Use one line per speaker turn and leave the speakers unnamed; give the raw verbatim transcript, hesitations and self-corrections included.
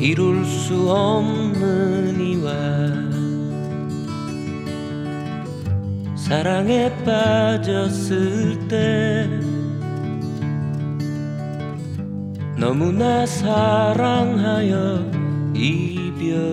이룰 수 없는 이와 사랑에 빠졌을 때 너무나 사랑하여 이별